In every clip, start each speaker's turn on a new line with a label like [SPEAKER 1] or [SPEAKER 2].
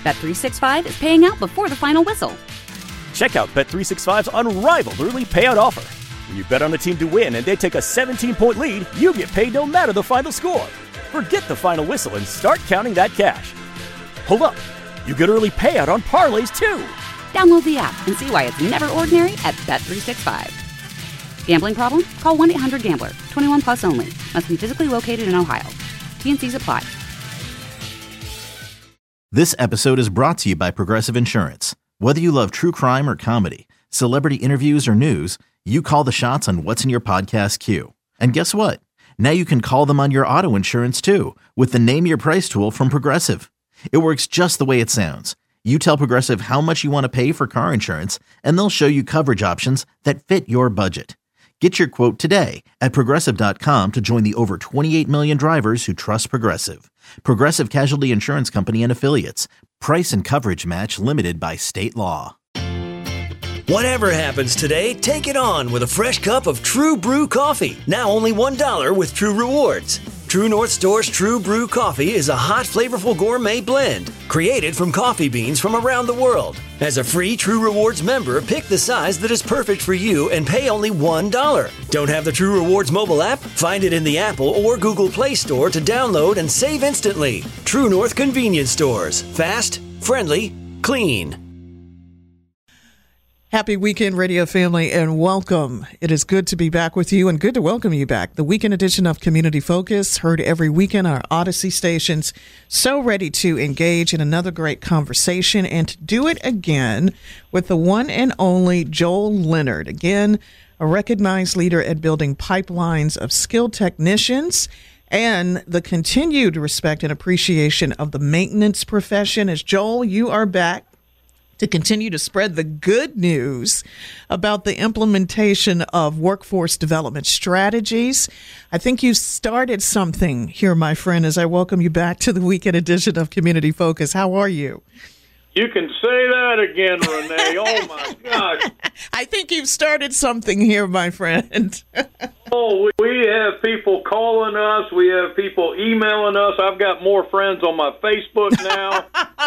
[SPEAKER 1] Bet365 is paying out before the final whistle.
[SPEAKER 2] Check out Bet365's unrivaled early payout offer. When you bet on a team to win and they take a 17-point lead, you get paid no matter the final score. Forget the final whistle and start counting that cash. Hold up. You get early payout on parlays, too.
[SPEAKER 1] Download the app and see why it's never ordinary at Bet365. Gambling problem? Call 1-800-GAMBLER. 21 plus only. Must be physically located in Ohio. T&Cs apply.
[SPEAKER 3] This episode is brought to you by Progressive Insurance. Whether you love true crime or comedy, celebrity interviews or news, you call the shots on what's in your podcast queue. And guess what? Now you can call them on your auto insurance too with the Name Your Price tool from Progressive. It works just the way it sounds. You tell Progressive how much you want to pay for car insurance, and they'll show you coverage options that fit your budget. Get your quote today at Progressive.com to join the over 28 million drivers who trust Progressive. Progressive Casualty Insurance Company and Affiliates. Price and coverage match limited by state law.
[SPEAKER 4] Whatever happens today, take it on with a fresh cup of True Brew coffee. Now only $1 with True Rewards. True North Store's True Brew coffee is a hot, flavorful gourmet blend created from coffee beans from around the world. As a free True Rewards member, pick the size that is perfect for you and pay only $1. Don't have the True Rewards mobile app? Find it in the Apple or Google Play Store to download and save instantly. True North Convenience Stores. Fast, friendly, clean.
[SPEAKER 5] Happy weekend, radio family, and welcome. It is good to be back with you and good to welcome you back. The weekend edition of Community Focus, heard every weekend on our Odyssey stations. So ready to engage in another great conversation and to do it again with the one and only Joel Leonard. Again, a recognized leader at building pipelines of skilled technicians and the continued respect and appreciation of the maintenance profession. As Joel, you are back to continue to spread the good news about the implementation of workforce development strategies. I think you started something here, my friend, as I welcome you back to the weekend edition of Community Focus. How are you?
[SPEAKER 6] You can say that again, Renee. Oh, my gosh.
[SPEAKER 5] I think you've started something here, my friend.
[SPEAKER 6] Oh, we have people calling us. We have people emailing us. I've got more friends on my Facebook now.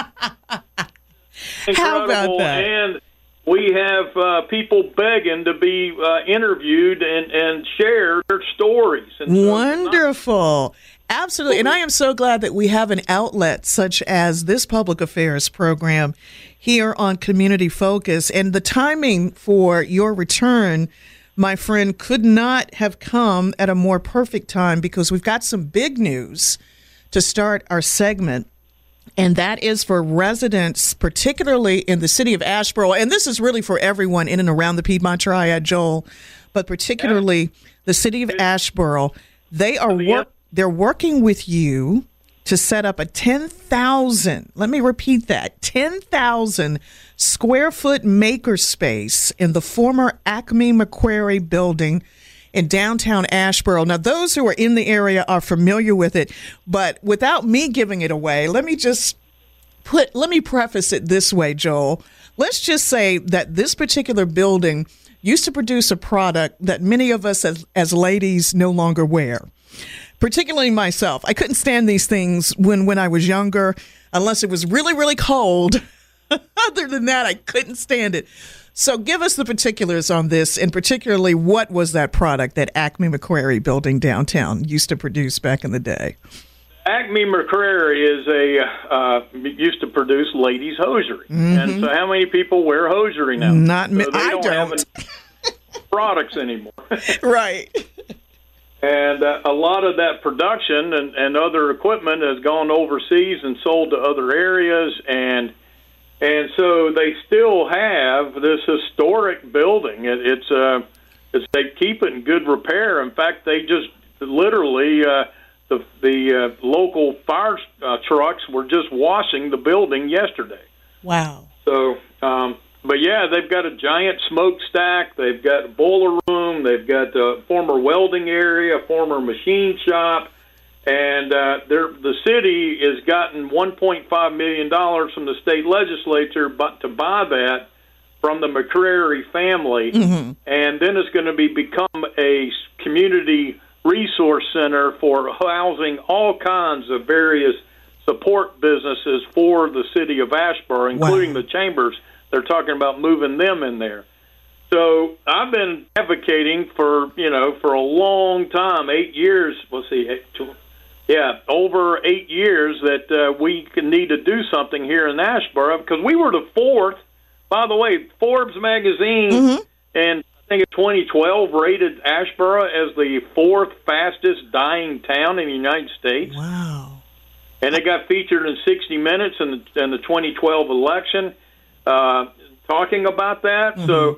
[SPEAKER 6] Incredible.
[SPEAKER 5] How about that?
[SPEAKER 6] And we have people begging to be interviewed and share their stories. And
[SPEAKER 5] wonderful. Absolutely. And I am so glad that we have an outlet such as this public affairs program here on Community Focus. And the timing for your return, my friend, could not have come at a more perfect time because we've got some big news to start our segment. And that is for residents, particularly in the city of Asheboro. And this is really for everyone in and around the Piedmont Triad, Joel, but particularly the city of Asheboro. They're working with you to set up a 10,000, let me repeat that, 10,000 square foot makerspace in the former Acme McQuarrie building in downtown Asheboro. Now, those who are in the area are familiar with it, but without me giving it away, let me preface it this way, Joel. Let's just say that this particular building used to produce a product that many of us as ladies no longer wear, particularly myself. I couldn't stand these things when I was younger, unless it was really, really cold. Other than that, I couldn't stand it. So give us the particulars on this, and particularly what was that product that Acme McQuarrie building downtown used to produce back in the day?
[SPEAKER 6] Acme McQuarrie used to produce ladies' hosiery. Mm-hmm. And so how many people wear hosiery now?
[SPEAKER 5] Not me.
[SPEAKER 6] So they don't have products anymore.
[SPEAKER 5] Right.
[SPEAKER 6] And a lot of that production and other equipment has gone overseas and sold to other areas, and so they still have this historic building. They keep it in good repair. In fact, they just literally the local fire trucks were just washing the building yesterday.
[SPEAKER 5] Wow.
[SPEAKER 6] So, but yeah, they've got a giant smokestack. They've got a boiler room. They've got a former welding area, a former machine shop. And the city has gotten $1.5 million from the state legislature to buy that from the McQuarrie family. Mm-hmm. And then it's going to become a community resource center for housing all kinds of various support businesses for the city of Asheboro, including the chambers. They're talking about moving them in there. So I've been advocating for a long time, 8 years. Over 8 years that we need to do something here in Asheboro, because we were the fourth. By the way, Forbes magazine, and I think in 2012 rated Asheboro as the fourth fastest dying town in the United States.
[SPEAKER 5] Wow!
[SPEAKER 6] And it got featured in 60 Minutes in the 2012 election, talking about that. So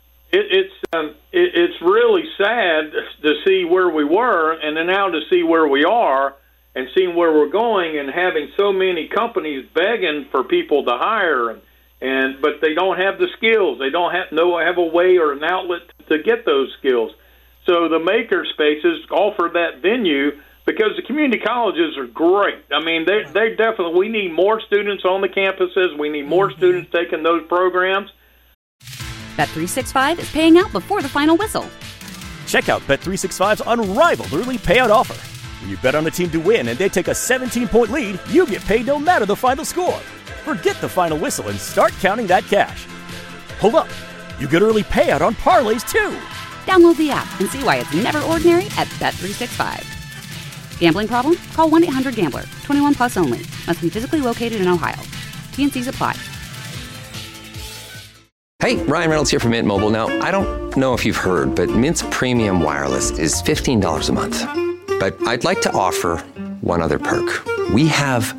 [SPEAKER 6] it's really sad to see where we were, and then now to see where we are, and seeing where we're going, and having so many companies begging for people to hire, but they don't have the skills. They don't have a way or an outlet to get those skills. So the maker spaces offer that venue, because the community colleges are great. I mean, they definitely. We need more students on the campuses. We need more students taking those programs.
[SPEAKER 1] Bet365 is paying out before the final whistle.
[SPEAKER 2] Check out Bet365's unrivaled early payout offer. When you bet on a team to win and they take a 17-point lead, you get paid no matter the final score. Forget the final whistle and start counting that cash. Hold up. You get early payout on parlays, too.
[SPEAKER 1] Download the app and see why it's never ordinary at Bet365. Gambling problem? Call 1-800-GAMBLER. 21 plus only. Must be physically located in Ohio. T&Cs apply.
[SPEAKER 7] Hey, Ryan Reynolds here from Mint Mobile. Now, I don't know if you've heard, but Mint's premium wireless is $15 a month. But I'd like to offer one other perk. We have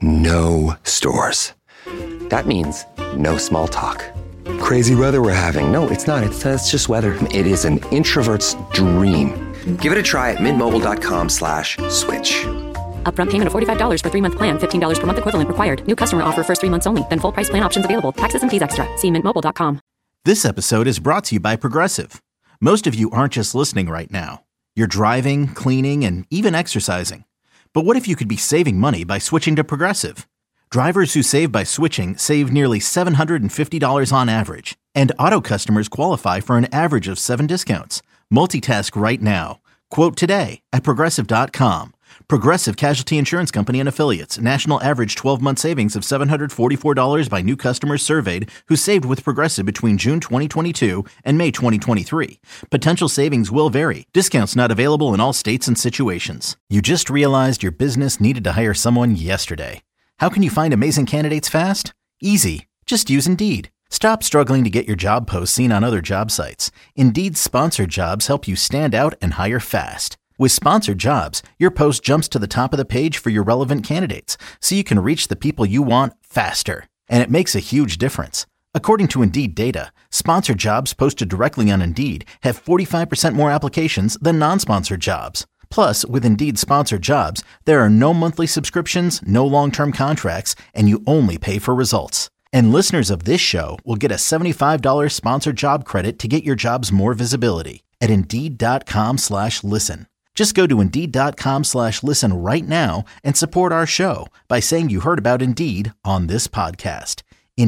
[SPEAKER 7] no stores. That means no small talk. Crazy weather we're having. No, it's not. It's just weather. It is an introvert's dream. Give it a try at mintmobile.com/switch.
[SPEAKER 8] Upfront payment of $45 for 3-month plan. $15 per month equivalent required. New customer offer first 3 months only. Then full price plan options available. Taxes and fees extra. See mintmobile.com.
[SPEAKER 3] This episode is brought to you by Progressive. Most of you aren't just listening right now. You're driving, cleaning, and even exercising. But what if you could be saving money by switching to Progressive? Drivers who save by switching save nearly $750 on average. And auto customers qualify for an average of 7 discounts. Multitask right now. Quote today at Progressive.com. Progressive Casualty Insurance Company and Affiliates. National average 12-month savings of $744 by new customers surveyed who saved with Progressive between June 2022 and May 2023. Potential savings will vary. Discounts not available in all states and situations. You just realized your business needed to hire someone yesterday. How can you find amazing candidates fast? Easy. Just use Indeed. Stop struggling to get your job posts seen on other job sites. Indeed's sponsored jobs help you stand out and hire fast. With sponsored jobs, your post jumps to the top of the page for your relevant candidates, so you can reach the people you want faster. And it makes a huge difference. According to Indeed data, sponsored jobs posted directly on Indeed have 45% more applications than non-sponsored jobs. Plus, with Indeed sponsored jobs, there are no monthly subscriptions, no long-term contracts, and you only pay for results. And listeners of this show will get a $75 sponsored job credit to get your jobs more visibility at Indeed.com/listen. Just go to Indeed.com/listen right now and support our show by saying you heard about Indeed on this podcast.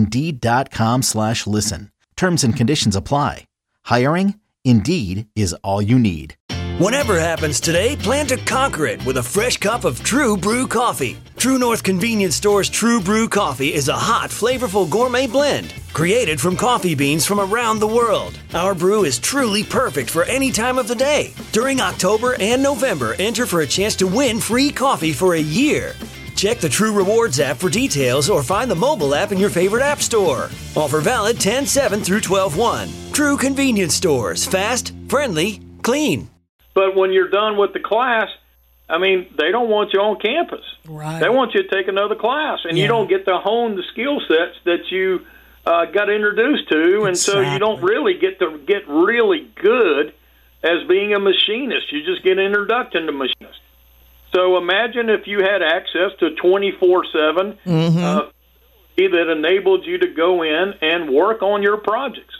[SPEAKER 3] Indeed.com/listen. Terms and conditions apply. Hiring? Indeed is all you need.
[SPEAKER 4] Whatever happens today, plan to conquer it with a fresh cup of True Brew coffee. True North Convenience Store's True Brew coffee is a hot, flavorful gourmet blend created from coffee beans from around the world. Our brew is truly perfect for any time of the day. During October and November, enter for a chance to win free coffee for a year. Check the True Rewards app for details or find the mobile app in your favorite app store. Offer valid 10/7 through 12/1. True Convenience Stores. Fast, friendly, clean.
[SPEAKER 6] But when you're done with the class, I mean, they don't want you on campus.
[SPEAKER 5] Right.
[SPEAKER 6] They want you to take another class, and you don't get to hone the skill sets that you got introduced to, and so you don't really get to get really good as being a machinist. You just get introduction to machinist. So imagine if you had access to 24/7 that enabled you to go in and work on your projects.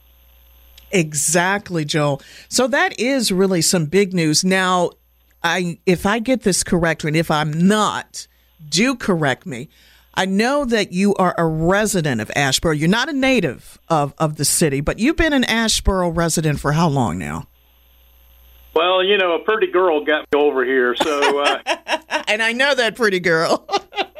[SPEAKER 5] Exactly, Joel. So that is really some big news. Now, if I get this correct, and if I'm not, do correct me. I know that you are a resident of Asheboro. You're not a native of the city, but you've been an Asheboro resident for how long now?
[SPEAKER 6] Well, you know, a pretty girl got me over here, so...
[SPEAKER 5] and I know that pretty girl.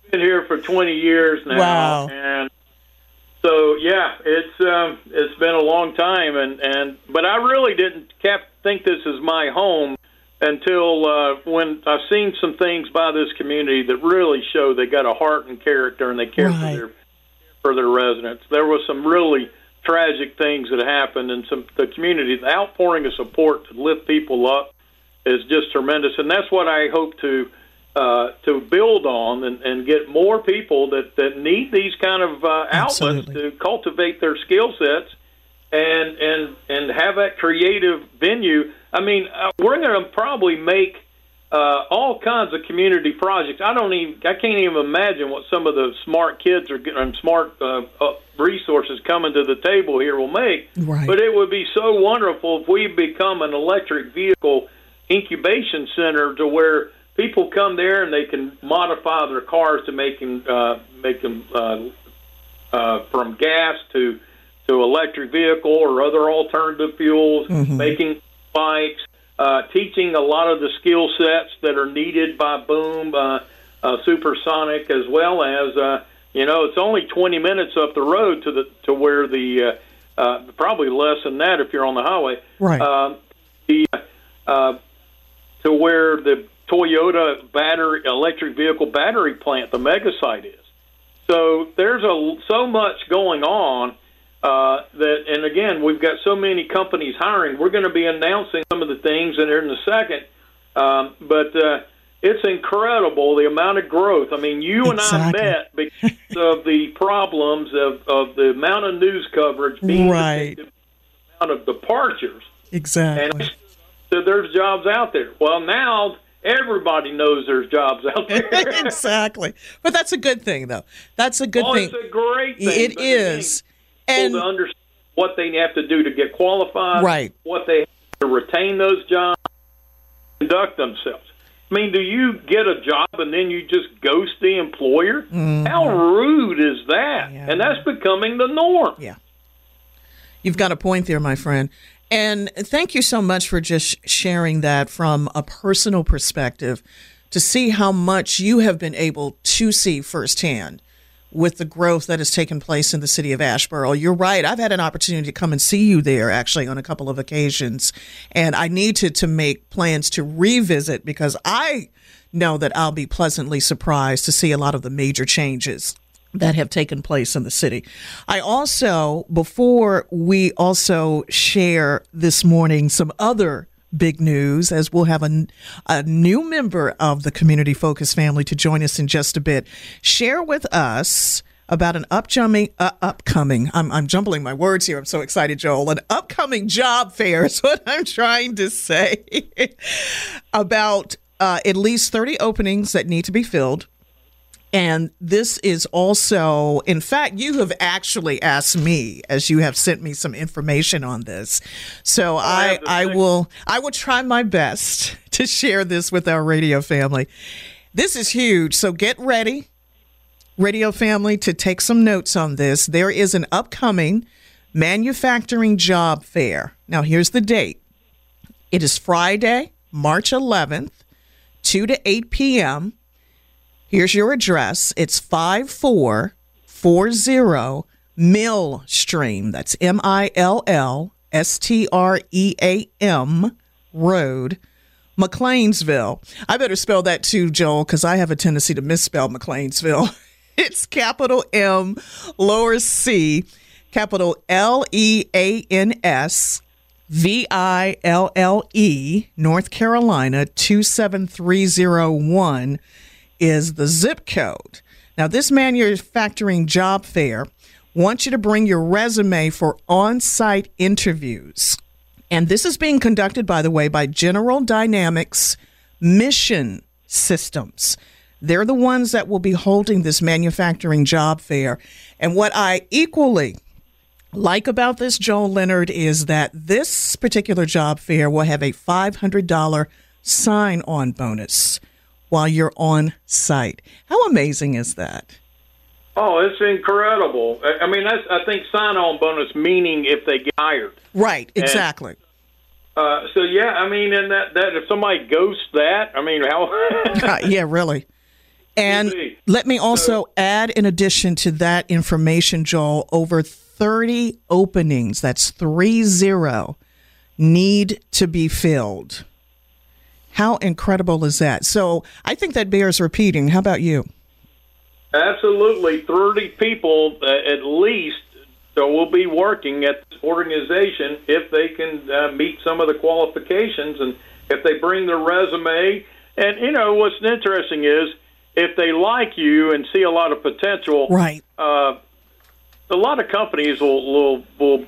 [SPEAKER 6] been here for 20 years now.
[SPEAKER 5] Wow.
[SPEAKER 6] And so, yeah, it's been a long time. But I really didn't think this is my home until when I've seen some things by this community that really show they got a heart and character, and they care for their residents. There was some really tragic things that happened, and the community, the outpouring of support to lift people up is just tremendous, and that's what I hope to build on and get more people that need these kind of outlets to cultivate their skill sets and have that creative venue. I mean, we're going to probably make all kinds of community projects. I can't even imagine what some of the smart kids and smart resources coming to the table here will make.
[SPEAKER 5] Right.
[SPEAKER 6] But it would be so wonderful if we become an electric vehicle incubation center to where people come there and they can modify their cars to make them from gas to electric vehicle or other alternative fuels, making bikes, teaching a lot of the skill sets that are needed by Boom, Supersonic, as well as it's only 20 minutes up the road to where the probably less than that if you're on the highway.
[SPEAKER 5] Right.
[SPEAKER 6] To where the Toyota electric vehicle battery plant, the mega site, is. So there's so much going on and again, we've got so many companies hiring. We're going to be announcing some of the things in a second, but it's incredible the amount of growth. I mean, you and I met because of the problems of the amount of news coverage being the amount of departures.
[SPEAKER 5] Exactly.
[SPEAKER 6] And so there's jobs out there. Well, now everybody knows there's jobs out there.
[SPEAKER 5] Exactly. But that's a good thing, though. That's a good thing.
[SPEAKER 6] It's a great thing.
[SPEAKER 5] It is.
[SPEAKER 6] And to understand what they have to do to get qualified, what they have to retain those jobs, conduct themselves. I mean, do you get a job and then you just ghost the employer? How rude is that? Yeah. And that's becoming the norm.
[SPEAKER 5] Yeah. You've got a point there, my friend. And thank you so much for just sharing that from a personal perspective to see how much you have been able to see firsthand with the growth that has taken place in the city of Asheboro. You're right. I've had an opportunity to come and see you there actually on a couple of occasions. And I need to make plans to revisit because I know that I'll be pleasantly surprised to see a lot of the major changes that have taken place in the city. I also, before we also share this morning some other big news, as we'll have a new member of the Community Focus family to join us in just a bit, share with us about an upcoming, I'm jumbling my words here. I'm so excited, Joel. An upcoming job fair is what I'm trying to say about at least 30 openings that need to be filled. And this is also, in fact, you have actually asked me, as you have sent me some information on this. So I will try my best to share this with our radio family. This is huge. So get ready, radio family, to take some notes on this. There is an upcoming manufacturing job fair. Now, here's the date. It is Friday, March 11th, 2 to 8 p.m., Here's your address. It's 5440 Millstream. That's Millstream Road, McLeansville. I better spell that too, Joel, because I have a tendency to misspell McLeansville. It's capital M, lower C, capital LEANS, VILLE, North Carolina, 27301. Is the zip code. Now, this manufacturing job fair wants you to bring your resume for on-site interviews. And this is being conducted, by the way, by General Dynamics Mission Systems. They're the ones that will be holding this manufacturing job fair. And what I equally like about this, Joel Leonard, is that this particular job fair will have a $500 sign-on bonus while you're on site. How amazing is that?
[SPEAKER 6] Oh, it's incredible. I mean, I think sign-on bonus meaning if they get hired.
[SPEAKER 5] Right, exactly.
[SPEAKER 6] So, yeah, I mean, and that if somebody ghosts that, I mean, how?
[SPEAKER 5] Yeah, really. And let me also add, in addition to that information, Joel, over 30 openings, that's 30, need to be filled. How incredible is that? So I think that bears repeating. How about you?
[SPEAKER 6] Absolutely. 30 people at least will be working at this organization if they can meet some of the qualifications and if they bring their resume. And, you know, what's interesting is if they like you and see a lot of potential,
[SPEAKER 5] right?
[SPEAKER 6] A lot of companies will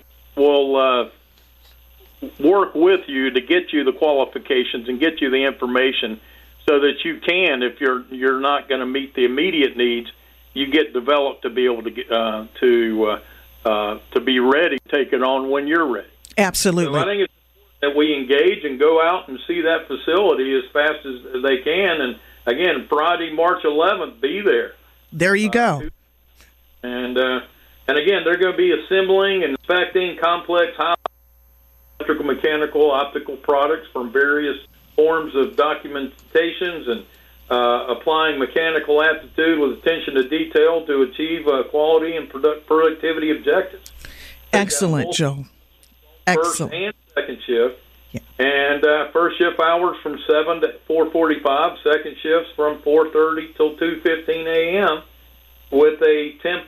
[SPEAKER 6] work with you to get you the qualifications and get you the information so that you can, if you're not going to meet the immediate needs, you get developed to be able to get to be ready to take it on when you're ready.
[SPEAKER 5] Absolutely.
[SPEAKER 6] So I think it's important that we engage and go out and see that facility as fast as they can. And again, Friday, March 11th, be there.
[SPEAKER 5] There you go.
[SPEAKER 6] And again, they're going to be assembling and inspecting complex high electrical, mechanical, optical products from various forms of documentations and applying mechanical aptitude with attention to detail to achieve quality and productivity objectives.
[SPEAKER 5] Excellent, Joe. Excellent.
[SPEAKER 6] First and second shift.
[SPEAKER 5] Yeah. And
[SPEAKER 6] first shift hours from 7 to 4:45. Second shifts from 4:30 till 2:15 a.m. with a temp.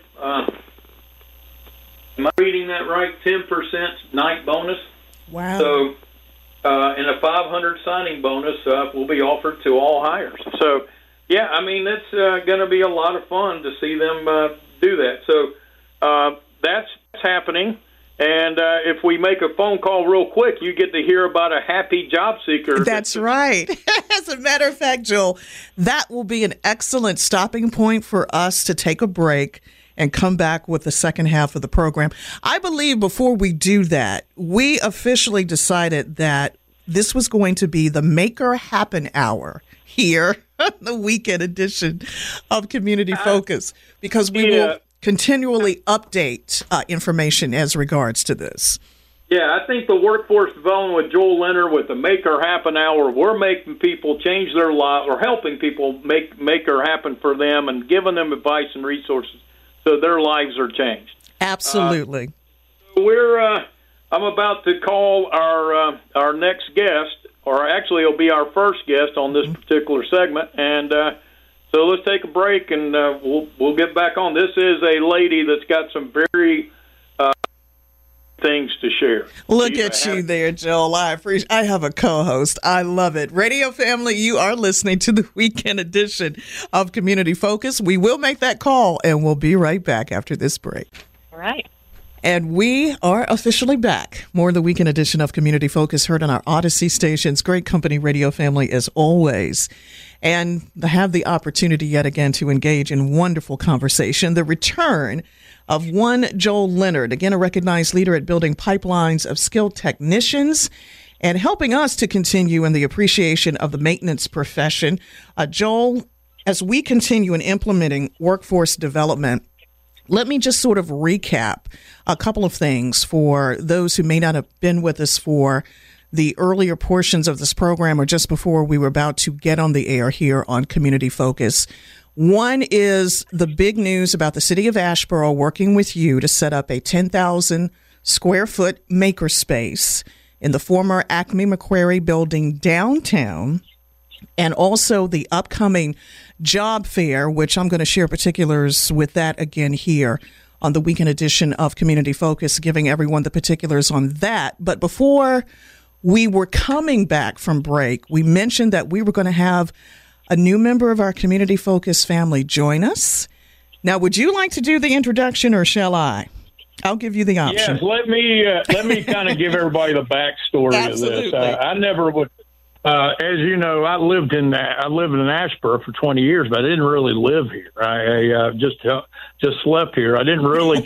[SPEAKER 6] Am I reading that right? 10% night bonus.
[SPEAKER 5] Wow.
[SPEAKER 6] So, and a 500 signing bonus will be offered to all hires. So, yeah, I mean, it's going to be a lot of fun to see them do that. So that's happening. And if we make a phone call real quick, you get to hear about a happy job seeker.
[SPEAKER 5] That's right. As a matter of fact, Joel, that will be an excellent stopping point for us to take a break and come back with the second half of the program. I believe before we do that, we officially decided that this was going to be the Maker Happen Hour here, the weekend edition of Community Focus, because we will continually update information as regards to this.
[SPEAKER 6] Yeah, I think the workforce development with Joel Leonard with the Maker Happen Hour, we're making people change their lives or helping people make Maker happen for them and giving them advice and resources so their lives are changed.
[SPEAKER 5] Absolutely.
[SPEAKER 6] I'm about to call our next guest, or actually it'll be our first guest on this particular segment, and so let's take a break and we'll get back on. This is a lady that's got some very things to share.
[SPEAKER 5] Look at you there, Joel. I have a co-host. I love it. Radio family, you are listening to the weekend edition of Community Focus. We will make that call, and we'll be right back after this break.
[SPEAKER 9] All right.
[SPEAKER 5] And we are officially back. More of the weekend edition of Community Focus heard on our Odyssey stations. Great company, radio family, as always. And to have the opportunity yet again to engage in wonderful conversation. The return of one Joel Leonard, again, a recognized leader at building pipelines of skilled technicians and helping us to continue in the appreciation of the maintenance profession. Joel, as we continue in implementing workforce development, let me just sort of recap a couple of things for those who may not have been with us for the earlier portions of this program or just before we were about to get on the air here on Community Focus. One is the big news about the city of Asheboro working with you to set up a 10,000 square foot makerspace in the former Acme McQuarrie building downtown, and also the upcoming job fair, which I'm going to share particulars with that again here on the weekend edition of Community Focus, giving everyone the particulars on that. But before we were coming back from break, we mentioned that we were going to have a new member of our Community Focus family join us. Now, would you like to do the introduction or shall I? I'll give you the option.
[SPEAKER 10] Yes, let me kind of give everybody the backstory of this. I never would. As you know, I lived in Asheboro for 20 years, but I didn't really live here. I just slept here. I didn't really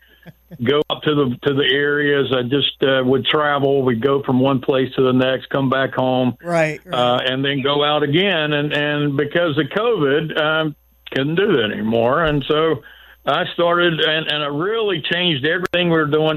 [SPEAKER 10] go up to the areas. I just would travel. We'd go from one place to the next, come back home,
[SPEAKER 5] right.
[SPEAKER 10] And then go out again. And because of COVID, couldn't do that anymore. And so I started, and I really changed everything we were doing.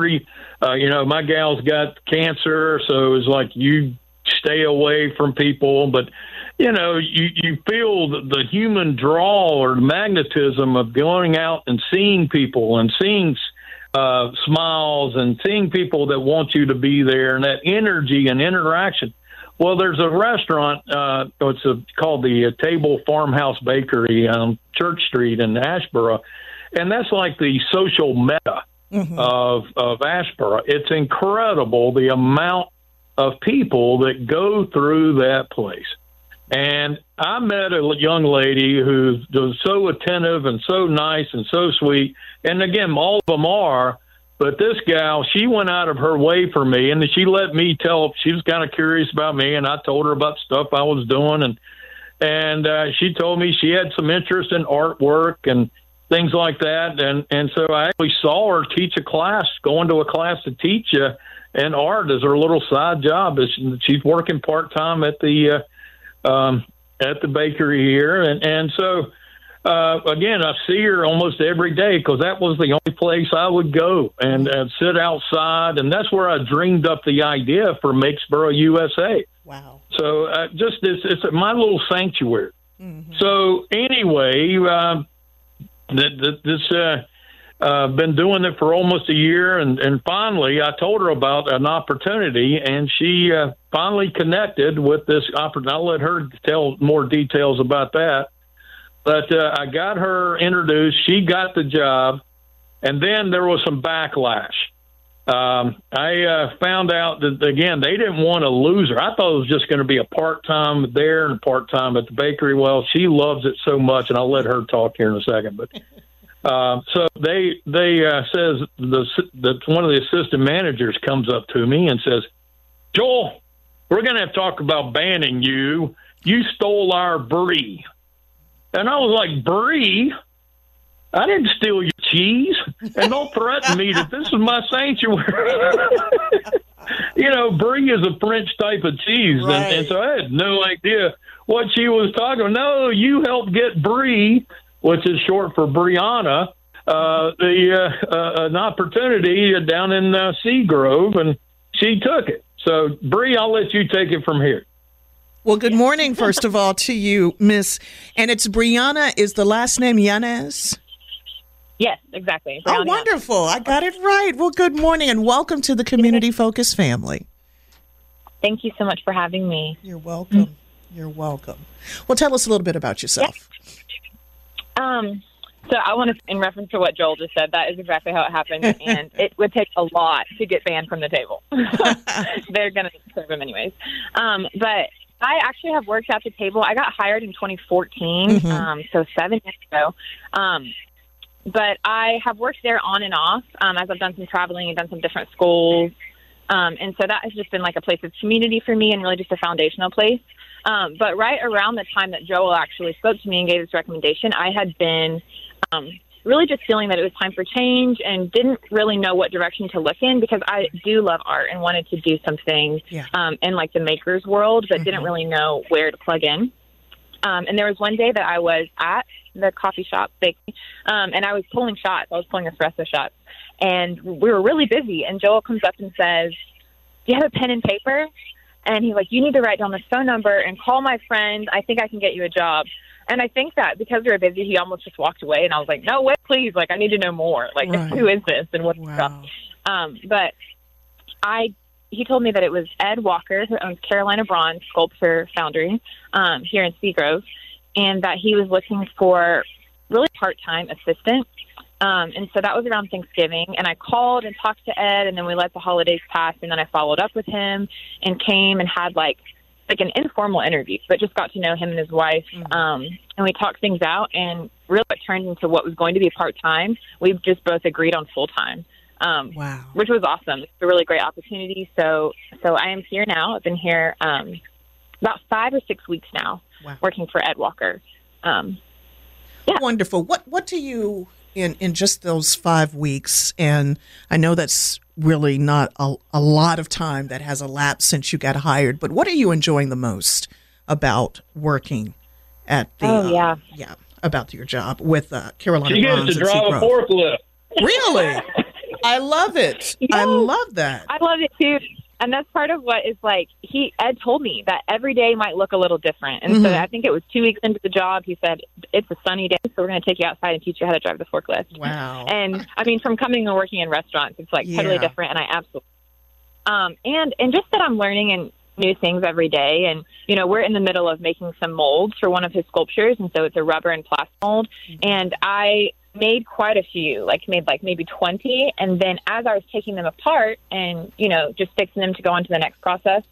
[SPEAKER 10] My gal's got cancer, so it was like you stay away from people, but you feel the human draw or magnetism of going out and seeing people and seeing smiles and seeing people that want you to be there, and that energy and interaction. Well, there's a restaurant, called the Table Farmhouse Bakery on Church Street in Asheboro, and that's like the social mecca of Asheboro. It's incredible the amount of people that go through that place. And I met a young lady who was so attentive and so nice and so sweet. And again, all of them are. But this gal, she went out of her way for me, and she let me she was kind of curious about me, and I told her about stuff I was doing. And she told me she had some interest in artwork and things like that. And so I actually saw her teach a class, going to a class to teach and art as her little side job. She's working part-time at the bakery here. And so, again, I see her almost every day because that was the only place I would go and sit outside. And that's where I dreamed up the idea for Makesboro, USA.
[SPEAKER 5] Wow.
[SPEAKER 10] So it's my little sanctuary. Mm-hmm. So anyway, been doing it for almost a year, and finally I told her about an opportunity, and she finally connected with this opportunity. I'll let her tell more details about that. But I got her introduced. She got the job, and then there was some backlash. I found out that, again, they didn't want to lose her. I thought it was just going to be a part-time there and part-time at the bakery. Well, she loves it so much, and I'll let her talk here in a second. But so they says that one of the assistant managers comes up to me and says, "Joel, we're going to have to talk about banning you. You stole our brie." And I was like, "Brie? I didn't steal your cheese, and don't threaten me that this is my sanctuary." Brie is a French type of cheese, right. and so I had no idea what she was talking about. No, you helped get Brie, which is short for Brianna, an opportunity down in Seagrove, and she took it. So, Brie, I'll let you take it from here.
[SPEAKER 5] Well, good morning, first of all, to you, Miss. And it's Brianna. Is the last name Yanez?
[SPEAKER 9] Yes, exactly.
[SPEAKER 5] Brianna. Oh, wonderful. I got it right. Well, good morning, and welcome to the Community Focus family.
[SPEAKER 9] Thank you so much for having me.
[SPEAKER 5] You're welcome. Mm-hmm. You're welcome. Well, tell us a little bit about yourself.
[SPEAKER 9] Yes. So I want to, in reference to what Joel just said, that is exactly how it happened, and it would take a lot to get banned from the table. They're going to serve him anyways. But I actually have worked at the table. I got hired in 2014, so 7 years ago. But I have worked there on and off as I've done some traveling and done some different schools. And so that has just been like a place of community for me and really just a foundational place. But right around the time that Joel actually spoke to me and gave this recommendation, I had been really just feeling that it was time for change and didn't really know what direction to look in, because I do love art and wanted to do something in like the maker's world, but didn't really know where to plug in. And there was one day that I was at the coffee shop baking, and I was pulling shots. I was pulling espresso shots, and we were really busy. And Joel comes up and says, "Do you have a pen and paper?" And he's like, "You need to write down this phone number and call my friend. I think I can get you a job." And I think that because we were busy, he almost just walked away. And I was like, "No, wait, please. Like, I need to know more. Like, who is this and what's the stuff?" But he told me that it was Ed Walker, who owns Carolina Bronze Sculpture Foundry here in Seagrove, and that he was looking for really part-time assistant. And so that was around Thanksgiving, and I called and talked to Ed, and then we let the holidays pass, and then I followed up with him and came and had like an informal interview, but just got to know him and his wife. And we talked things out, and really it turned into what was going to be part-time. We've just both agreed on full-time. Which was awesome. It's a really great opportunity. So I am here now. I've been here about 5 or 6 weeks now, working for Ed Walker.
[SPEAKER 5] Wonderful. What do you, in just those 5 weeks, and I know that's really not a lot of time that has elapsed since you got hired, but what are you enjoying the most about working at the about your job with Carolina Bronze?
[SPEAKER 10] She gets to drive a forklift.
[SPEAKER 5] Really? I love it. Yeah, I love that.
[SPEAKER 9] I love it too. And that's part of what is like, Ed told me that every day might look a little different. And so I think it was 2 weeks into the job, he said, it's a sunny day, so we're going to take you outside and teach you how to drive the forklift.
[SPEAKER 5] Wow.
[SPEAKER 9] And I mean, from coming and working in restaurants, it's like totally different. And I absolutely, and just that I'm learning and new things every day. And, you know, we're in the middle of making some molds for one of his sculptures. And so it's a rubber and plastic mold. And I made quite a few, made maybe 20. And then as I was taking them apart and, you know, just fixing them to go on to the next process,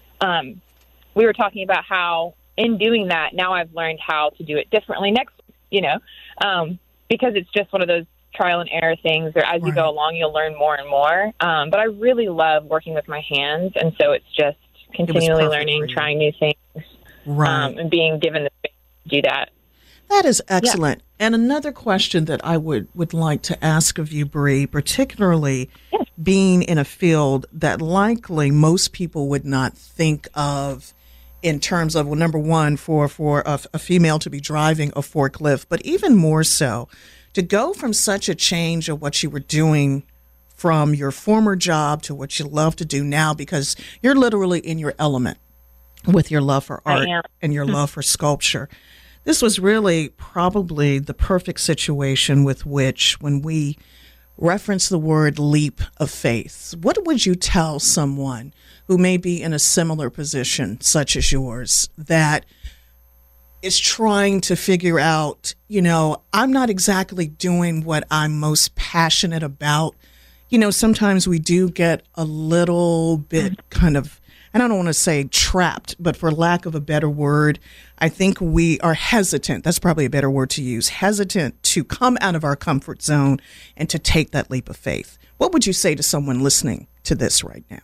[SPEAKER 9] we were talking about how in doing that, now I've learned how to do it differently next, you know, because it's just one of those trial and error things, or as you go along, you'll learn more and more. But I really love working with my hands. And so it's just continually learning, trying new things, and being given the space to do that.
[SPEAKER 5] That is excellent. Yeah. And another question that I would like to ask of you, Bree, particularly being in a field that likely most people would not think of in terms of, well, number one, for a female to be driving a forklift, but even more so, to go from such a change of what you were doing from your former job to what you love to do now, because you're literally in your element with your love for art and your love for sculpture. This was really probably the perfect situation with which, when we reference the word leap of faith, what would you tell someone who may be in a similar position, such as yours, that is trying to figure out, you know, I'm not exactly doing what I'm most passionate about? You know, sometimes we do get a little bit kind of, and I don't want to say trapped, but for lack of a better word, I think we are hesitant. That's probably a better word to use. Hesitant to come out of our comfort zone and to take that leap of faith. What would you say to someone listening to this right now?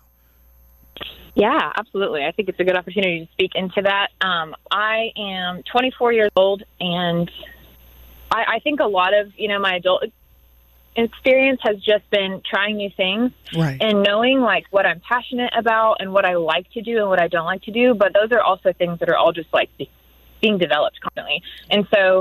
[SPEAKER 9] Yeah, absolutely. I think it's a good opportunity to speak into that. I am 24 years old, and I think a lot of, you know, my adult experience has just been trying new things and knowing like what I'm passionate about and what I like to do and what I don't like to do. But those are also things that are all just like being developed constantly. And so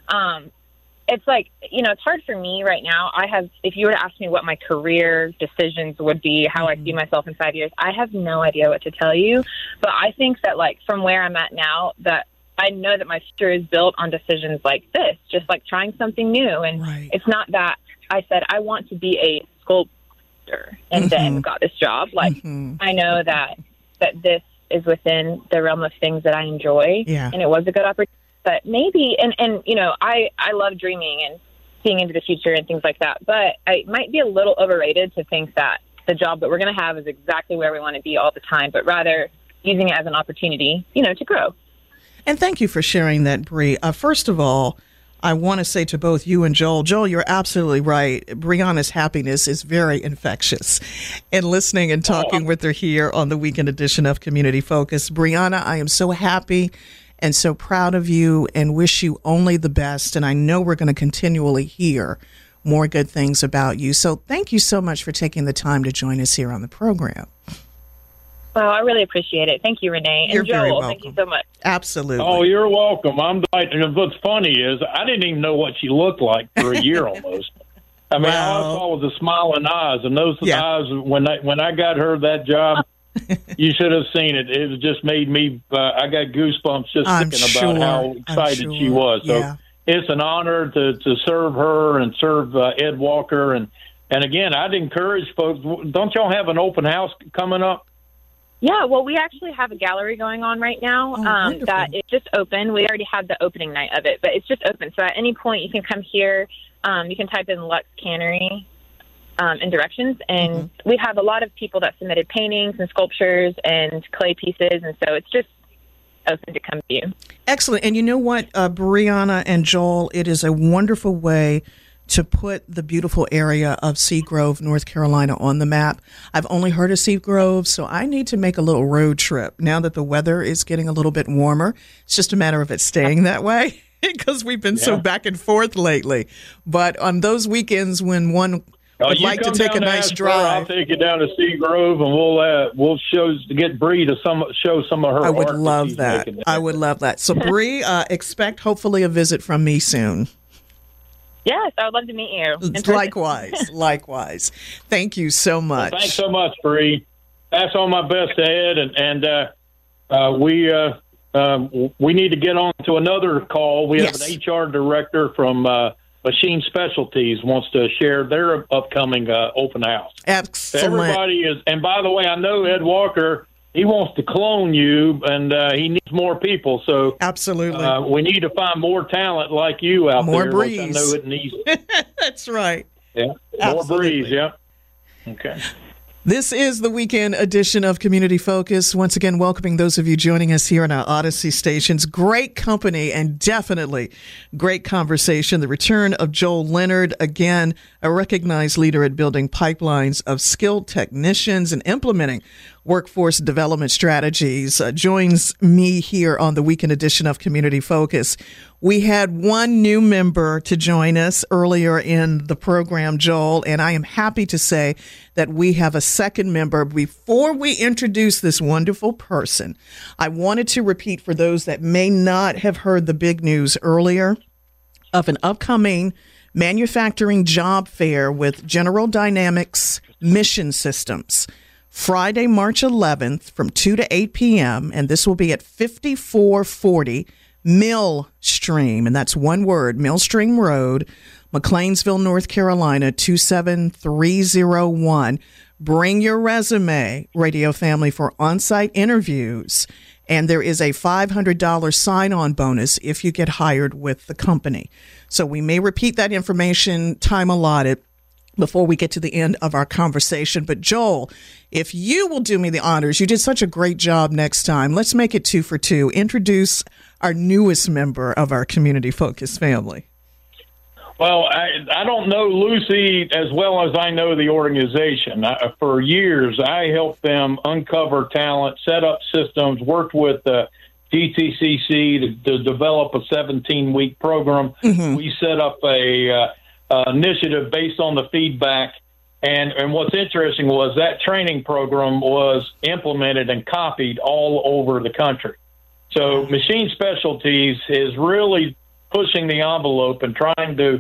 [SPEAKER 9] it's like, you know, it's hard for me right now. if you were to ask me what my career decisions would be, how I see myself in 5 years, I have no idea what to tell you. But I think that like from where I'm at now, that I know that my future is built on decisions like this, just like trying something new. And it's not that I said, I want to be a sculptor and then got this job. Like, I know that this is within the realm of things that I enjoy. Yeah. And it was a good opportunity. But maybe, and you know, I love dreaming and seeing into the future and things like that. But it might be a little overrated to think that the job that we're going to have is exactly where we want to be all the time, but rather using it as an opportunity, you know, to grow.
[SPEAKER 5] And thank you for sharing that, Bree. First of all, I want to say to both you and Joel, you're absolutely right. Brianna's happiness is very infectious. And listening and talking with her here on the weekend edition of Community Focus, Brianna, I am so happy and so proud of you and wish you only the best. And I know we're going to continually hear more good things about you. So thank you so much for taking the time to join us here on the program.
[SPEAKER 9] Well, I really appreciate it. Thank you, Renee.
[SPEAKER 5] You're
[SPEAKER 9] and Joel,
[SPEAKER 5] very welcome.
[SPEAKER 9] Thank you so much.
[SPEAKER 5] Absolutely.
[SPEAKER 10] Oh, you're welcome. I'm delighted. And what's funny is I didn't even know what she looked like for a year almost. I mean, all I saw was the smiling eyes, and those eyes, when I got her that job, you should have seen it. It just made me, I got goosebumps just thinking about how excited she was. So it's an honor to serve her and serve Ed Walker. And again, I'd encourage folks, don't y'all have an open house coming up?
[SPEAKER 9] Yeah, well, we actually have a gallery going on right now that is just open. We already had the opening night of it, but it's just open. So at any point, you can come here. You can type in Lux Cannery in directions, and we have a lot of people that submitted paintings and sculptures and clay pieces, and so it's just open to come to you.
[SPEAKER 5] Excellent. And you know what, Brianna and Joel, it is a wonderful way to put the beautiful area of Seagrove, North Carolina on the map. I've only heard of Seagrove, so I need to make a little road trip now that the weather is getting a little bit warmer. It's just a matter of it staying that way because we've been so back and forth lately. But on those weekends when one would like to take a nice drive,
[SPEAKER 10] I'll take you down to Seagrove and we'll get Bree to show some of her art.
[SPEAKER 5] I would love that. I would love that. So Bree, expect hopefully a visit from me soon.
[SPEAKER 9] Yes, I would love to meet you.
[SPEAKER 5] Likewise. Thank you so much.
[SPEAKER 10] Well, thanks so much, Bree. pass on my best to Ed, and we need to get on to another call. We have an HR director from Machine Specialties wants to share their upcoming open house.
[SPEAKER 5] Excellent.
[SPEAKER 10] Everybody is, and by the way, I know Ed Walker. He wants to clone you, and he needs more people. So
[SPEAKER 5] absolutely,
[SPEAKER 10] we need to find more talent like you out
[SPEAKER 5] more
[SPEAKER 10] there.
[SPEAKER 5] Breeze.
[SPEAKER 10] I know it needs.
[SPEAKER 5] That's right.
[SPEAKER 10] Yeah,
[SPEAKER 5] absolutely.
[SPEAKER 10] More Breeze. Yeah. Okay.
[SPEAKER 5] This is the weekend edition of Community Focus. Once again, welcoming those of you joining us here on our Odyssey stations. Great company and definitely great conversation. The return of Joel Leonard, again, a recognized leader at building pipelines of skilled technicians and implementing workforce development strategies, joins me here on the weekend edition of Community Focus. We had one new member to join us earlier in the program, Joel, and I am happy to say that we have a second member. Before we introduce this wonderful person, I wanted to repeat for those that may not have heard the big news earlier of an upcoming manufacturing job fair with General Dynamics Mission Systems. Friday, March 11th from 2 to 8 p.m., and this will be at 5440 Millstream, and that's one word, Millstream Road, McLeansville, North Carolina, 27301. Bring your resume, radio family, for on-site interviews, and there is a $500 sign-on bonus if you get hired with the company. So we may repeat that information time allotted before we get to the end of our conversation. But Joel, if you will do me the honors, you did such a great job next time. Let's make it 2 for 2. Introduce our newest member of our Community Focus family.
[SPEAKER 10] Well, I don't know Lucy as well as I know the organization. For years, I helped them uncover talent, set up systems, worked with GTCC to develop a 17-week program. Mm-hmm. We set up a initiative based on the feedback. And what's interesting was that training program was implemented and copied all over the country. So Machine Specialties is really pushing the envelope and trying to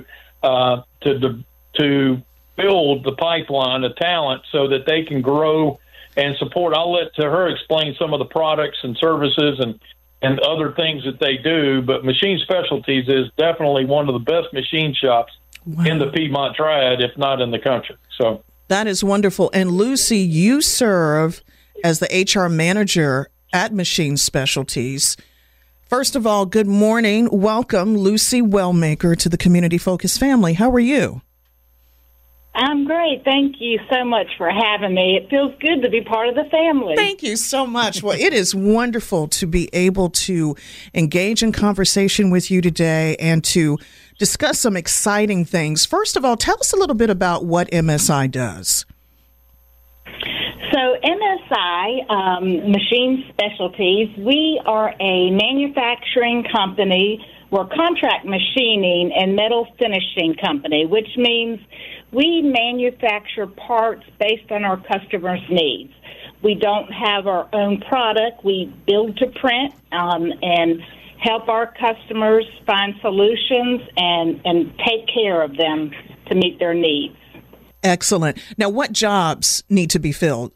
[SPEAKER 10] build the pipeline of talent so that they can grow and support. I'll let her explain some of the products and services and other things that they do. But Machine Specialties is definitely one of the best machine shops in the Piedmont Triad, if not in the country. So
[SPEAKER 5] that is wonderful. And Lucy, you serve as the HR manager at Machine Specialties. First of all, good morning. Welcome, Lucy Wellmaker, to the Community Focus family. How are you?
[SPEAKER 11] I'm great. Thank you so much for having me. It feels good to be part of the family.
[SPEAKER 5] Thank you so much. Well, it is wonderful to be able to engage in conversation with you today and to discuss some exciting things. First of all, tell us a little bit about what MSI does.
[SPEAKER 11] So MSI, Machine Specialties, we are a manufacturing company. We're contract machining and metal finishing company, which means we manufacture parts based on our customers' needs. We don't have our own product. We build to print and help our customers find solutions and take care of them to meet their needs.
[SPEAKER 5] Excellent. Now, what jobs need to be filled?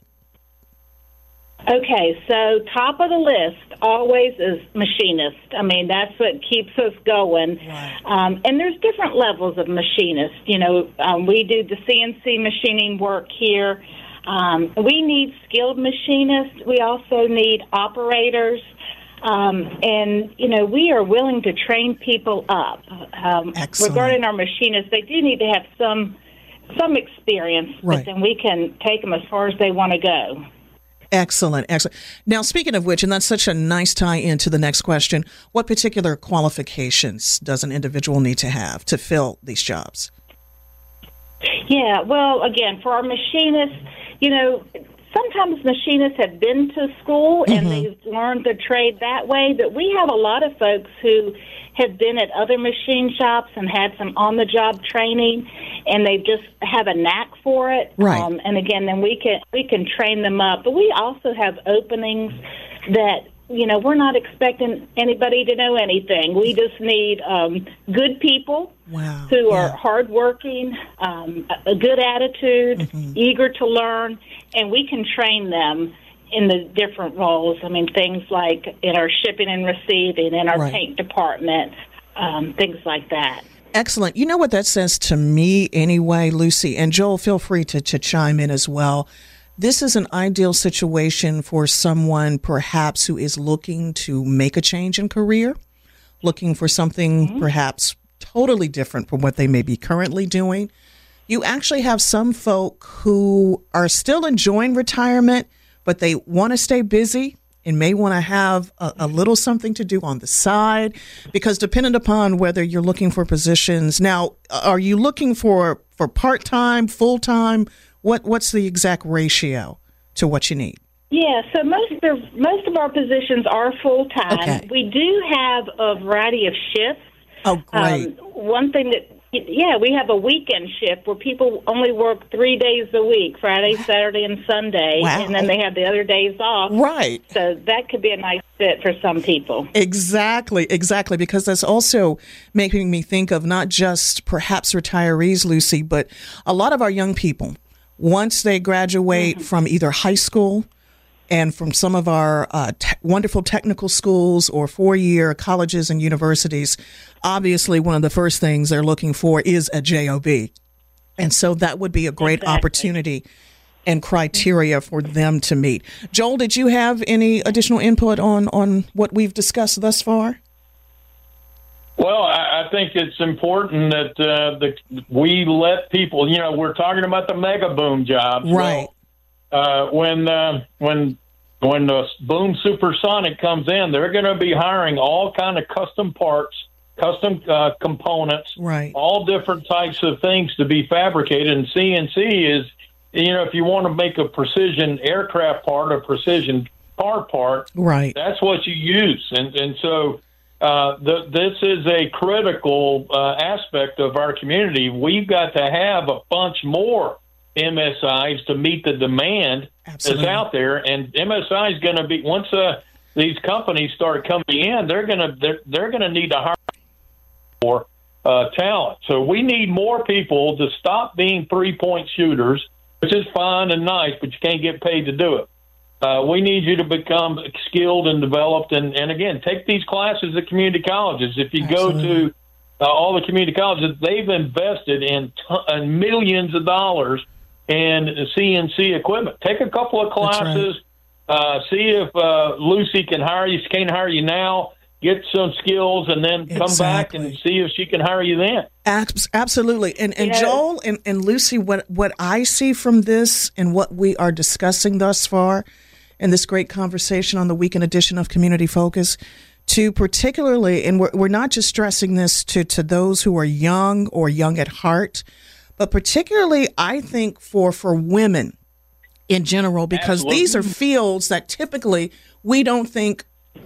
[SPEAKER 11] Okay, so top of the list always is machinist. I mean, that's what keeps us going. Right. And there's different levels of machinist. You know, we do the CNC machining work here. We need skilled machinists. We also need operators. And, you know, we are willing to train people up. Regarding our machinists, they do need to have some experience, right, but then we can take them as far as they want to go.
[SPEAKER 5] Excellent, excellent. Now, speaking of which, and that's such a nice tie-in to the next question, what particular qualifications does an individual need to have to fill these jobs?
[SPEAKER 11] Yeah, well, again, for our machinists, you know, sometimes machinists have been to school and they've learned the trade that way, but we have a lot of folks who have been at other machine shops and had some on-the-job training, and they just have a knack for it. Right. And again, then we can train them up. But we also have openings that we're not expecting anybody to know anything. We just need good people who are hardworking, a good attitude, eager to learn, and we can train them in the different roles. I mean, things like in our shipping and receiving, in our paint department, things like that.
[SPEAKER 5] Excellent. You know what that says to me anyway, Lucy, and Joel, feel free to chime in as well. This is an ideal situation for someone perhaps who is looking to make a change in career, looking for something perhaps totally different from what they may be currently doing. You actually have some folk who are still enjoying retirement, but they want to stay busy and may want to have a little something to do on the side, because depending upon whether you're looking for positions. Now, are you looking for part-time, full-time? What's the exact ratio to what you need?
[SPEAKER 11] Yeah, so most of our positions are full-time. Okay. We do have a variety of shifts.
[SPEAKER 5] Oh, great.
[SPEAKER 11] One thing that, we have a weekend shift where people only work 3 days a week, Friday, Saturday, and Sunday, and then they have the other days off.
[SPEAKER 5] Right.
[SPEAKER 11] So that could be a nice fit for some people.
[SPEAKER 5] Exactly, because that's also making me think of not just perhaps retirees, Lucy, but a lot of our young people, once they graduate from either high school and from some of our wonderful technical schools or 4-year colleges and universities, obviously one of the first things they're looking for is a job. And so that would be a great opportunity and criteria for them to meet. Joel, did you have any additional input on what we've discussed thus far?
[SPEAKER 10] Well, I think it's important that we let people, we're talking about the mega boom jobs.
[SPEAKER 5] Right.
[SPEAKER 10] Well, when the boom supersonic comes in, they're going to be hiring all kind of custom parts, custom components, all different types of things to be fabricated. And CNC is, if you want to make a precision aircraft part or precision car part, that's what you use. And so this is a critical aspect of our community. We've got to have a bunch more MSIs to meet the demand that's out there, and MSI is going to be, once these companies start coming in, they're going to need to hire more talent. So we need more people to stop being 3-point shooters, which is fine and nice, but you can't get paid to do it. We need you to become skilled and developed, and again, take these classes at community colleges. If you go to all the community colleges, they've invested in millions of dollars in CNC equipment. Take a couple of classes, see if Lucy can hire you. She can't hire you now. Get some skills, and then come back and see if she can hire you then.
[SPEAKER 5] Absolutely. And Joel and Lucy, what I see from this and what we are discussing thus far in this great conversation on the weekend edition of Community Focus, to particularly, and we're not just stressing this to those who are young or young at heart, but particularly, I think, for women in general, because these are fields that typically we don't think,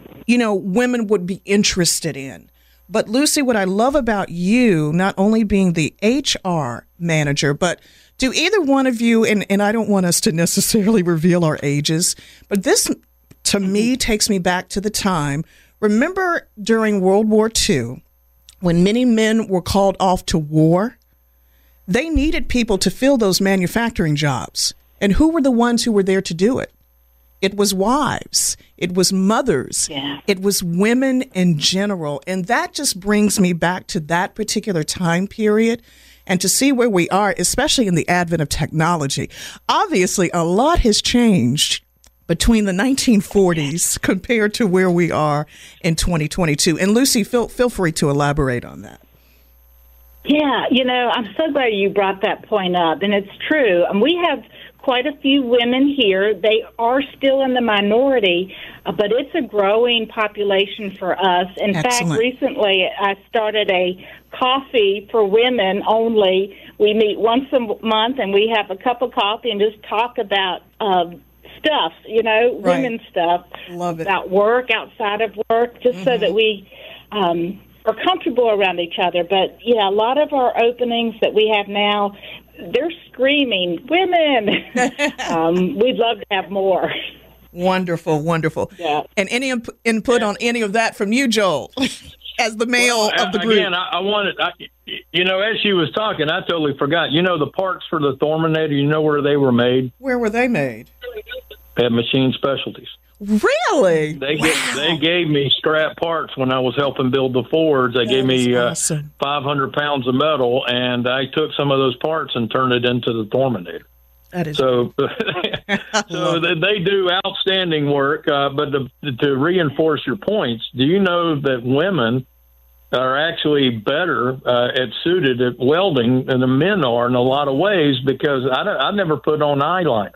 [SPEAKER 5] women would be interested in. But Lucy, what I love about you, not only being the HR manager, but do either one of you, and I don't want us to necessarily reveal our ages, but this, to me, takes me back to the time, remember during World War II, when many men were called off to war, they needed people to fill those manufacturing jobs. And who were the ones who were there to do it? It was wives. It was mothers. Yeah. It was women in general. And that just brings me back to that particular time period and to see where we are, especially in the advent of technology. Obviously, a lot has changed between the 1940s compared to where we are in 2022. And Lucy, feel free to elaborate on that.
[SPEAKER 11] Yeah, I'm so glad you brought that point up, and it's true. And we have quite a few women here. They are still in the minority, but it's a growing population for us. In fact, recently I started a coffee for women only. We meet once a month, and we have a cup of coffee and just talk about stuff, women's stuff.
[SPEAKER 5] Love it.
[SPEAKER 11] About work, outside of work, just so that we are comfortable around each other. But, a lot of our openings that we have now, they're screaming, women. We'd love to have more.
[SPEAKER 5] Wonderful, wonderful.
[SPEAKER 11] Yeah.
[SPEAKER 5] And any input on any of that from you, Joel, as the male of the group?
[SPEAKER 10] Again, I wanted, as she was talking, I totally forgot. The parts for the Thorminator, you know where they were made?
[SPEAKER 5] Where were they made?
[SPEAKER 10] At Machine Specialties.
[SPEAKER 5] Really?
[SPEAKER 10] They gave me scrap parts when I was helping build the Fords. They gave me
[SPEAKER 5] awesome.
[SPEAKER 10] 500 pounds of metal, and I took some of those parts and turned it into the Thorminator.
[SPEAKER 5] That is
[SPEAKER 10] so they do outstanding work. But to reinforce your points, do you know that women are actually better suited at welding than the men are in a lot of ways? Because I never put on eyeliner.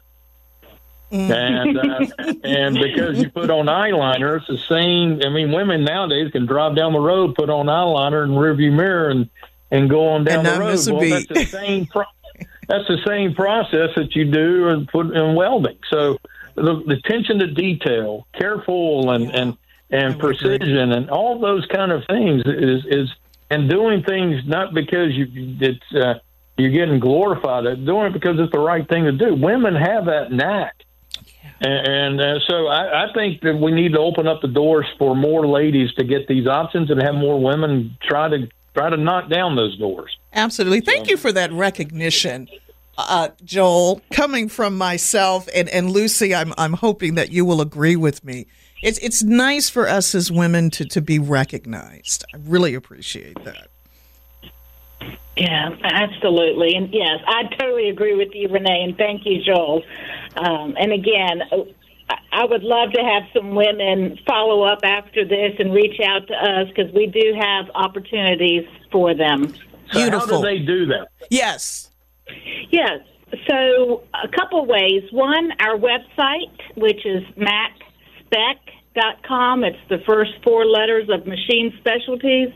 [SPEAKER 10] And because you put on eyeliner, it's the same. I mean, women nowadays can drive down the road, put on eyeliner in the rearview mirror, and go on down the road. Well, that's the same process that you do in welding. So the attention to detail, careful and precision, and all those kind of things is and doing things not because you're getting glorified, doing it because it's the right thing to do. Women have that knack. And so I think that we need to open up the doors for more ladies to get these options and have more women try to knock down those doors.
[SPEAKER 5] Absolutely. Thank you for that recognition, Joel. Coming from myself and Lucy, I'm hoping that you will agree with me. It's nice for us as women to be recognized. I really appreciate that.
[SPEAKER 11] Yeah, absolutely. And yes, I totally agree with you, Renee, and thank you, Joel. And again, I would love to have some women follow up after this and reach out to us because we do have opportunities for them.
[SPEAKER 10] So how do they do that?
[SPEAKER 5] Yes.
[SPEAKER 11] Yes. So a couple ways. One, our website, which is macspec.com. It's the first four letters of Machine Specialties,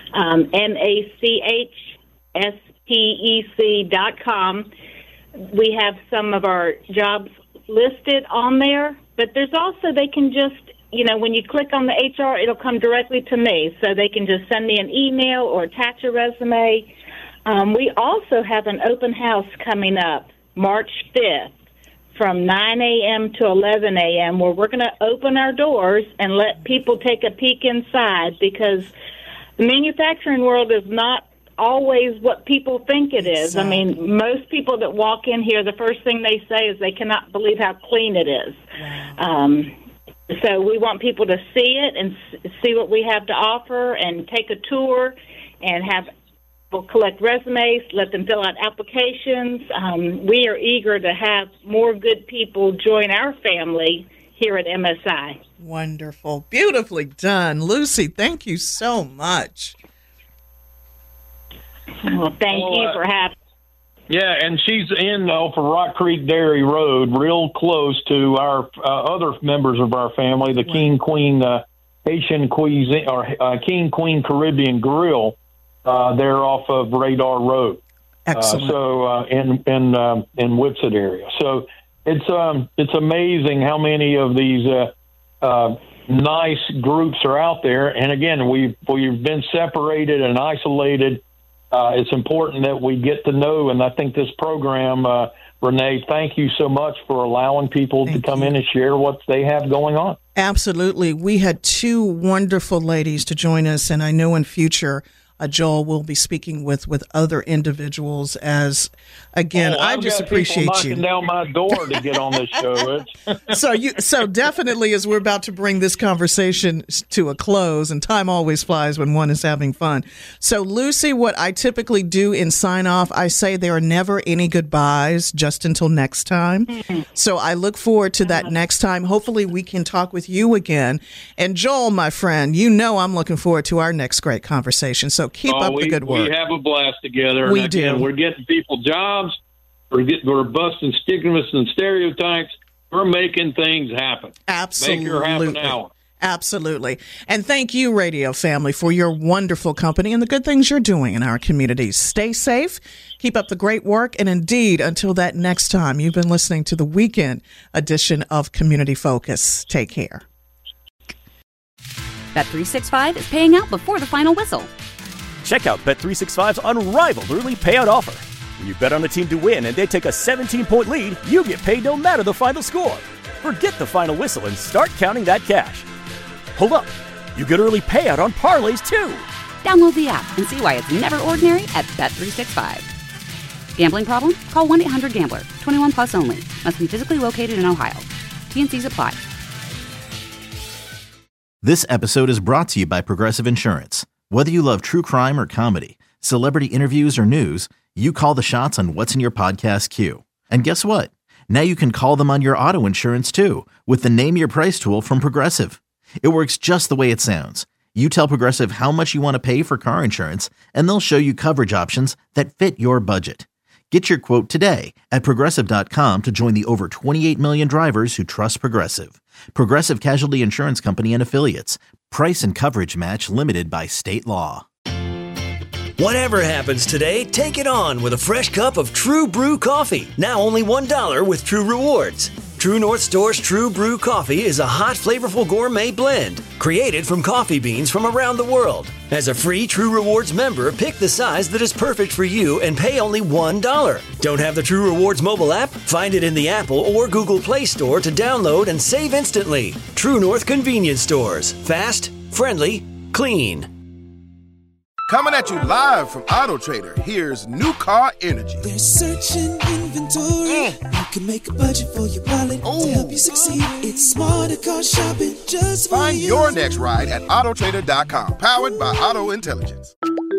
[SPEAKER 11] MACHSPEC.com. We have some of our jobs listed on there, but there's also, they can just, when you click on the HR, it'll come directly to me. So they can just send me an email or attach a resume. We also have an open house coming up March 5th from 9 a.m. to 11 a.m. where we're going to open our doors and let people take a peek inside because the manufacturing world is not always what people think it is. Exactly. I mean, most people that walk in here, the first thing they say is they cannot believe how clean it is. Wow. So we want people to see it and see what we have to offer and take a tour and have people collect resumes, let them fill out applications. We are eager to have more good people join our family here at MSI.
[SPEAKER 5] Wonderful. Beautifully done. Lucy, thank you so much.
[SPEAKER 11] Well, thank you for having me.
[SPEAKER 10] Yeah, and she's in off of Rock Creek Dairy Road, real close to our other members of our family, the King Queen Haitian Cuisine or King Queen Caribbean Grill. They're off of Radar Road.
[SPEAKER 5] Excellent.
[SPEAKER 10] In Whitsett area. So it's amazing how many of these nice groups are out there. And again, we've been separated and isolated. It's important that we get to know, and I think this program, Renee, thank you so much for allowing people to come in and share what they have going on.
[SPEAKER 5] Absolutely. We had two wonderful ladies to join us, and I know in future, Joel will be speaking with other individuals as, again, I just appreciate you.
[SPEAKER 10] Knocking down my door to get on this show.
[SPEAKER 5] So definitely as we're about to bring this conversation to a close, and time always flies when one is having fun. So Lucy, what I typically do in sign off, I say there are never any goodbyes, just until next time. So I look forward to that next time. Hopefully we can talk with you again. And Joel, my friend, I'm looking forward to our next great conversation. So keep up the good work.
[SPEAKER 10] We have a blast together.
[SPEAKER 5] We do.
[SPEAKER 10] We're getting people jobs. We're busting stigmas and stereotypes. We're making things happen.
[SPEAKER 5] Absolutely.
[SPEAKER 10] Make her half an hour.
[SPEAKER 5] Absolutely. And thank you, radio family, for your wonderful company and the good things you're doing in our communities. Stay safe. Keep up the great work. And indeed, until that next time, you've been listening to the weekend edition of Community Focus. Take care.
[SPEAKER 1] Bet365 is paying out before the final whistle.
[SPEAKER 2] Check out Bet365's unrivaled early payout offer. When you bet on a team to win and they take a 17-point lead, you get paid no matter the final score. Forget the final whistle and start counting that cash. Hold up. You get early payout on parlays, too.
[SPEAKER 1] Download the app and see why it's never ordinary at Bet365. Gambling problem? Call 1-800-GAMBLER. 21 plus only. Must be physically located in Ohio. T&Cs apply.
[SPEAKER 3] This episode is brought to you by Progressive Insurance. Whether you love true crime or comedy, celebrity interviews or news, you call the shots on what's in your podcast queue. And guess what? Now you can call them on your auto insurance too with the Name Your Price tool from Progressive. It works just the way it sounds. You tell Progressive how much you want to pay for car insurance, and they'll show you coverage options that fit your budget. Get your quote today at Progressive.com to join the over 28 million drivers who trust Progressive. Progressive Casualty Insurance Company and Affiliates. Price and coverage match limited by state law.
[SPEAKER 4] Whatever happens today, take it on with a fresh cup of True Brew coffee. Now only $1 with True Rewards. True North Store's True Brew coffee is a hot, flavorful gourmet blend created from coffee beans from around the world. As a free True Rewards member, pick the size that is perfect for you and pay only $1. Don't have the True Rewards mobile app? Find it in the Apple or Google Play Store to download and save instantly. True North Convenience Stores. Fast, friendly, clean.
[SPEAKER 12] Coming at you live from Auto Trader, here's New Car Energy.
[SPEAKER 13] They're searching inventory. You can make a budget for your wallet to help you succeed. It's smarter car shopping just for you.
[SPEAKER 12] Find your next ride at Autotrader.com, powered by Auto Intelligence.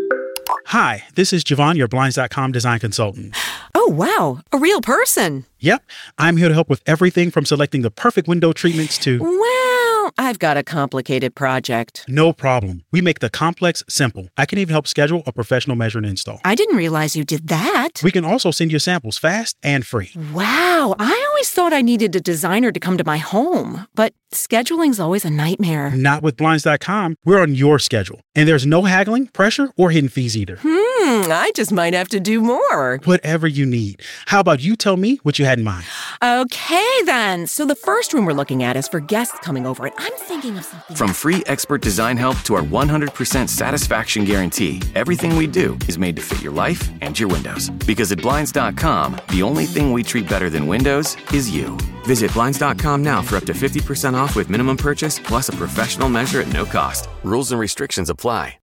[SPEAKER 14] Hi, this is Javon, your Blinds.com design consultant.
[SPEAKER 15] Oh, wow. A real person.
[SPEAKER 14] Yep. I'm here to help with everything from selecting the perfect window treatments to...
[SPEAKER 15] Well, I've got a complicated project.
[SPEAKER 14] No problem. We make the complex simple. I can even help schedule a professional measure and install.
[SPEAKER 15] I didn't realize you did that.
[SPEAKER 14] We can also send you samples fast and free.
[SPEAKER 15] Wow. I always thought I needed a designer to come to my home, but scheduling's always a nightmare.
[SPEAKER 14] Not with Blinds.com. We're on your schedule. And there's no haggling, pressure, or hidden fees either.
[SPEAKER 15] I just might have to do more.
[SPEAKER 14] Whatever you need. How about you tell me what you had in mind?
[SPEAKER 15] Okay, then. So the first room we're looking at is for guests coming over, and I'm thinking of something.
[SPEAKER 16] From free expert design help to our 100% satisfaction guarantee, everything we do is made to fit your life and your windows. Because at Blinds.com, the only thing we treat better than windows is you. Visit Blinds.com now for up to 50% off with minimum purchase plus a professional measure at no cost. Rules and restrictions apply.